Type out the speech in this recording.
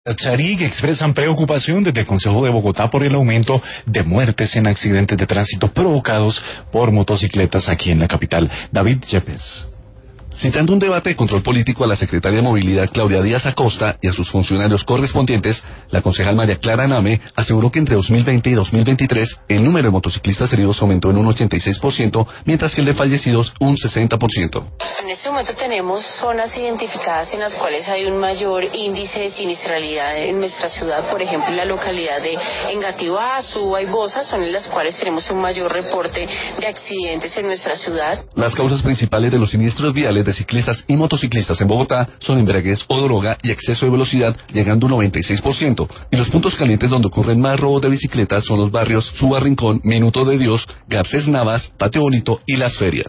Charig expresan preocupación desde el Consejo de Bogotá por el aumento de muertes en accidentes de tránsito provocados por motocicletas aquí en la capital. David Yepes. Citando un debate de control político a la secretaria de Movilidad Claudia Díaz Acosta y a sus funcionarios correspondientes, la concejal María Clara Name aseguró que entre 2020 y 2023 el número de motociclistas heridos aumentó en un 86%, mientras que el de fallecidos un 60%. En este momento tenemos zonas identificadas en las cuales hay un mayor índice de siniestralidad en nuestra ciudad, por ejemplo en la localidad de Engativá, Suba y Bosa, son en las cuales tenemos un mayor reporte de accidentes en nuestra ciudad. Las causas principales de los siniestros viales de ciclistas y motociclistas en Bogotá son embriaguez o droga y exceso de velocidad, llegando un 96%. Y los puntos calientes donde ocurren más robos de bicicletas son los barrios Suba Rincón, Minuto de Dios, Garcés Navas, Patio Bonito y Las Ferias.